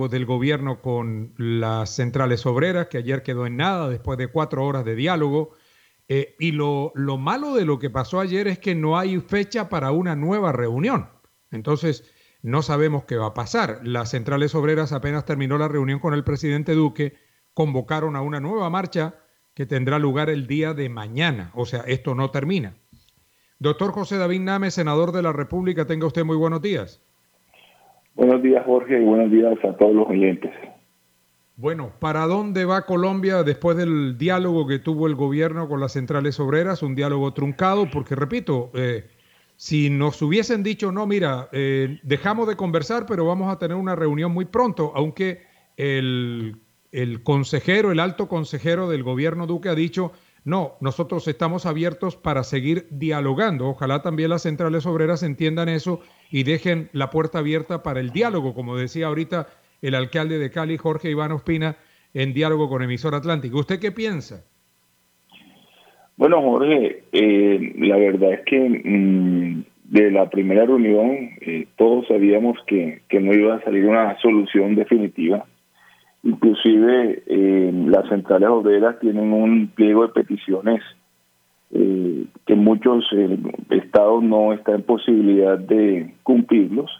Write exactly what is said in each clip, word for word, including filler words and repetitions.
del gobierno con las centrales obreras, que ayer quedó en nada después de cuatro horas de diálogo. Eh, y lo, lo malo de lo que pasó ayer es que no hay fecha para una nueva reunión. Entonces, no sabemos qué va a pasar. Las centrales obreras apenas terminó la reunión con el presidente Duque, convocaron a una nueva marcha que tendrá lugar el día de mañana. O sea, esto no termina. Doctor José David Name, senador de la República, tenga usted muy buenos días. Buenos días, Jorge, y buenos días a todos los oyentes. Bueno, ¿para dónde va Colombia después del diálogo que tuvo el gobierno con las centrales obreras? Un diálogo truncado, porque repito, eh, si nos hubiesen dicho, no, mira, eh, dejamos de conversar, pero vamos a tener una reunión muy pronto, aunque el, el consejero, el alto consejero del gobierno Duque ha dicho, no, nosotros estamos abiertos para seguir dialogando. Ojalá también las centrales obreras entiendan eso y dejen la puerta abierta para el diálogo, como decía ahorita el alcalde de Cali, Jorge Iván Ospina, en diálogo con Emisora Atlántica. ¿Usted qué piensa? Bueno, Jorge, eh, la verdad es que mmm, de la primera reunión eh, todos sabíamos que, que no iba a salir una solución definitiva. Inclusive eh, las centrales obreras tienen un pliego de peticiones eh, que muchos eh, estados no están en posibilidad de cumplirlos.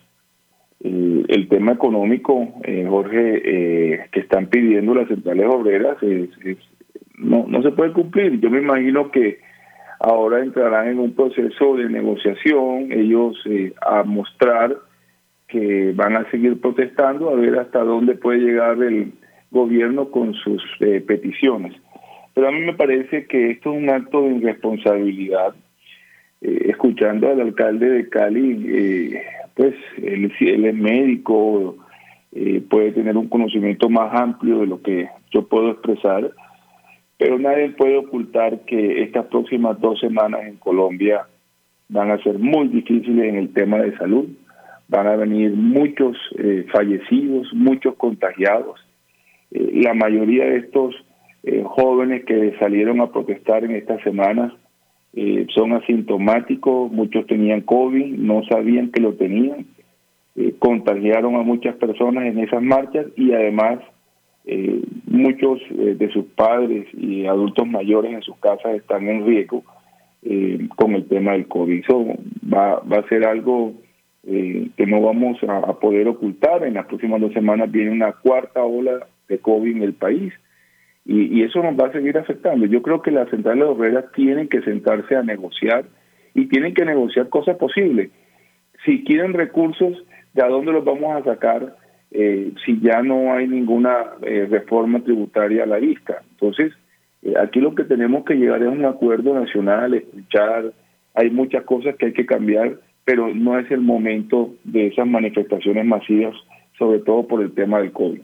Eh, el tema económico, eh, Jorge, eh, que están pidiendo las centrales obreras es, es, no, no se puede cumplir. Yo me imagino que ahora entrarán en un proceso de negociación, ellos eh, a mostrar que van a seguir protestando, a ver hasta dónde puede llegar el gobierno con sus eh, peticiones. Pero a mí me parece que esto es un acto de irresponsabilidad. Eh, escuchando al alcalde de Cali, eh, pues él, él es médico, eh, puede tener un conocimiento más amplio de lo que yo puedo expresar, pero nadie puede ocultar que estas próximas dos semanas en Colombia van a ser muy difíciles en el tema de salud. Van a venir muchos eh, fallecidos, muchos contagiados. Eh, la mayoría de estos eh, jóvenes que salieron a protestar en estas semanas eh, son asintomáticos, muchos tenían COVID, no sabían que lo tenían, eh, contagiaron a muchas personas en esas marchas y además eh, muchos eh, de sus padres y adultos mayores en sus casas están en riesgo eh, con el tema del COVID. Eso va, va a ser algo Eh, que no vamos a, a poder ocultar. En las próximas dos semanas viene una cuarta ola de COVID en el país y, y eso nos va a seguir afectando. Yo creo que las centrales obreras tienen que sentarse a negociar y tienen que negociar cosas posibles. Si quieren recursos, ¿de dónde los vamos a sacar eh, si ya no hay ninguna eh, reforma tributaria a la vista? Entonces, eh, aquí lo que tenemos que llegar es a un acuerdo nacional, escuchar. Hay muchas cosas que hay que cambiar, pero no es el momento de esas manifestaciones masivas, sobre todo por el tema del COVID.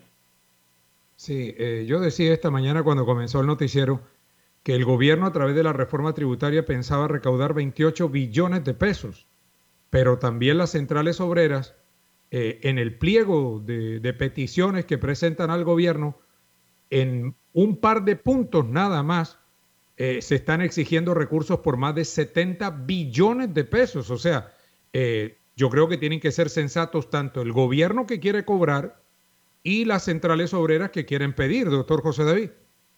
Sí, eh, yo decía esta mañana cuando comenzó el noticiero que el gobierno a través de la reforma tributaria pensaba recaudar veintiocho billones de pesos, pero también las centrales obreras, eh, en el pliego de, de peticiones que presentan al gobierno, en un par de puntos nada más, eh, se están exigiendo recursos por más de setenta billones de pesos, o sea, Eh, yo creo que tienen que ser sensatos tanto el gobierno que quiere cobrar y las centrales obreras que quieren pedir, doctor José David.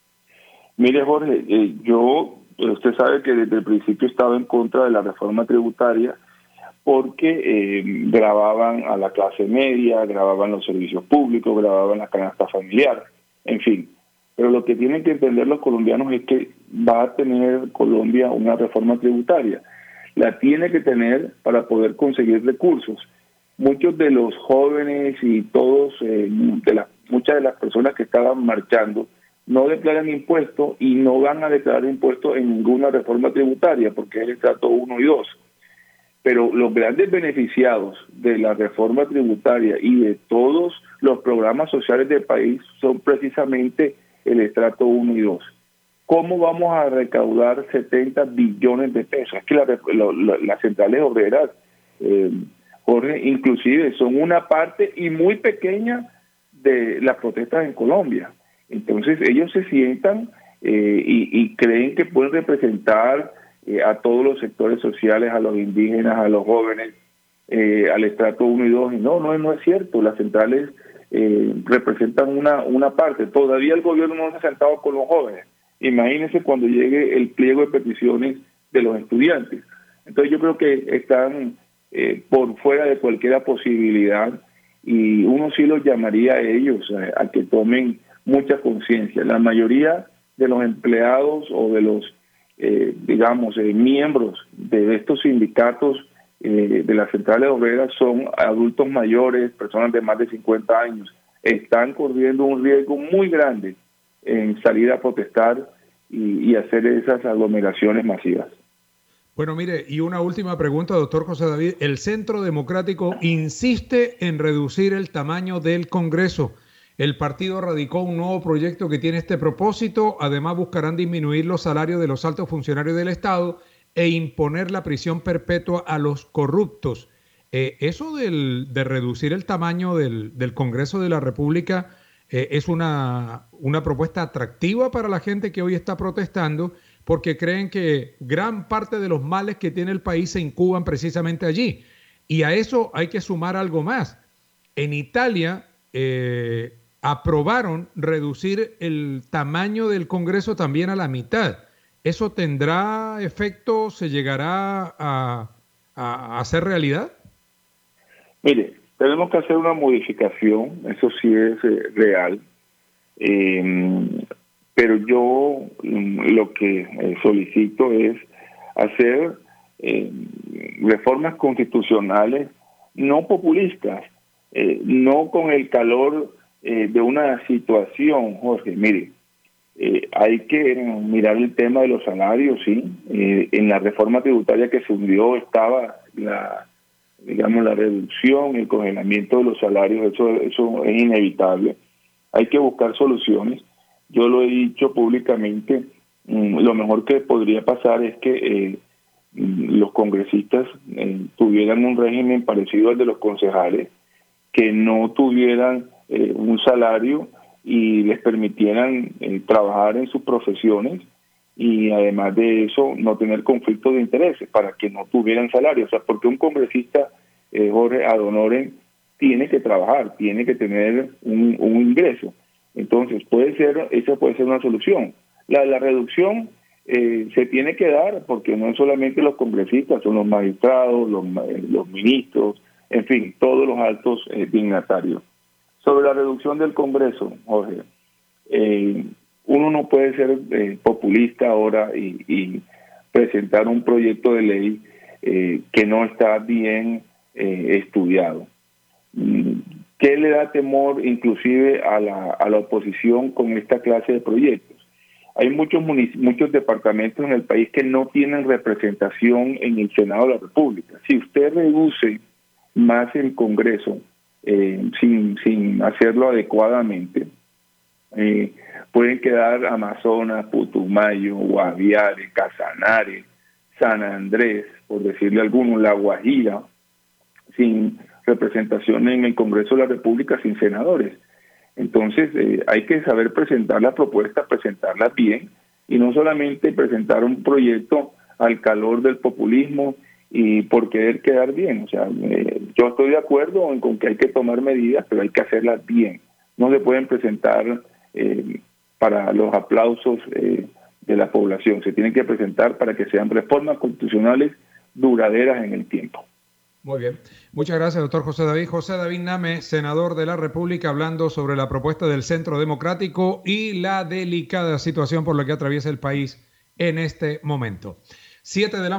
Mire, Jorge, eh, yo, usted sabe que desde el principio estaba en contra de la reforma tributaria porque eh, gravaban a la clase media, gravaban los servicios públicos, gravaban la canasta familiar, en fin. Pero lo que tienen que entender los colombianos es que va a tener Colombia una reforma tributaria. La tiene que tener para poder conseguir recursos. Muchos de los jóvenes y todos, eh, de las, muchas de las personas que estaban marchando, no declaran impuestos y no van a declarar impuestos en ninguna reforma tributaria, porque es el estrato uno y dos. Pero los grandes beneficiados de la reforma tributaria y de todos los programas sociales del país son precisamente el estrato uno y dos. ¿Cómo vamos a recaudar setenta billones de pesos? Es que la, la, la, las centrales obreras, eh, Jorge, inclusive son una parte y muy pequeña de las protestas en Colombia. Entonces ellos se sientan eh, y, y creen que pueden representar eh, a todos los sectores sociales, a los indígenas, a los jóvenes, eh, al estrato uno y dos. Y no, no, no es cierto. Las centrales eh, representan una, una parte. Todavía el gobierno no se ha sentado con los jóvenes. Imagínense cuando llegue el pliego de peticiones de los estudiantes. Entonces yo creo que están eh, por fuera de cualquier posibilidad, y uno sí los llamaría a ellos a, a que tomen mucha conciencia. La mayoría de los empleados o de los, eh, digamos, eh, miembros de estos sindicatos eh, de las centrales obreras son adultos mayores, personas de más de cincuenta años. Están corriendo un riesgo muy grande en salir a protestar y, y hacer esas aglomeraciones masivas. Bueno, mire, y una última pregunta, doctor José David. El Centro Democrático insiste en reducir el tamaño del Congreso. El partido radicó un nuevo proyecto que tiene este propósito. Además, buscarán disminuir los salarios de los altos funcionarios del Estado e imponer la prisión perpetua a los corruptos. Eh, eso del, de reducir el tamaño del, del Congreso de la República eh, es una, una propuesta atractiva para la gente que hoy está protestando, porque creen que gran parte de los males que tiene el país se incuban precisamente allí. Y a eso hay que sumar algo más. En Italia eh, aprobaron reducir el tamaño del Congreso también a la mitad. ¿Eso tendrá efecto? ¿Se llegará a, a, a hacer realidad? Mire, tenemos que hacer una modificación, eso sí es eh, real. Eh, Pero yo lo que eh, solicito es hacer eh, reformas constitucionales no populistas, eh, no con el calor eh, de una situación, Jorge. Mire, eh, hay que mirar el tema de los salarios, sí. Eh, en la reforma tributaria que se hundió estaba la, digamos, la reducción, el congelamiento de los salarios, eso, eso es inevitable. Hay que buscar soluciones. Yo lo he dicho públicamente, lo mejor que podría pasar es que eh, los congresistas eh, tuvieran un régimen parecido al de los concejales, que no tuvieran eh, un salario y les permitieran eh, trabajar en sus profesiones, y además de eso no tener conflictos de intereses para que no tuvieran salario. O sea, porque un congresista, eh, Jorge, ad honorem, tiene que trabajar, tiene que tener un, un ingreso. Entonces, puede ser, esa puede ser una solución. La, la reducción eh, se tiene que dar porque no es solamente los congresistas, son los magistrados, los, los ministros, en fin, todos los altos eh, dignatarios. Sobre la reducción del Congreso, Jorge, eh, uno no puede ser eh, populista ahora y, y presentar un proyecto de ley eh, que no está bien eh, estudiado. ¿Qué le da temor inclusive a la, a la oposición con esta clase de proyectos? Hay muchos muchos departamentos en el país que no tienen representación en el Senado de la República. Si usted reduce más el Congreso eh, sin, sin hacerlo adecuadamente, eh, pueden quedar Amazonas, Putumayo, Guaviare, Casanare, San Andrés, por decirle algunos, La Guajira, sin representación en el Congreso de la República, sin senadores. Entonces eh, hay que saber presentar la propuesta, presentarla bien, y no solamente presentar un proyecto al calor del populismo y por querer quedar bien. O sea, eh, yo estoy de acuerdo en con que hay que tomar medidas, pero hay que hacerlas bien. No se pueden presentar eh, para los aplausos eh, de la población. Se tienen que presentar para que sean reformas constitucionales duraderas en el tiempo. Muy bien. Muchas gracias, doctor José David. José David Name, senador de la República, hablando sobre la propuesta del Centro Democrático y la delicada situación por la que atraviesa el país en este momento. Siete de la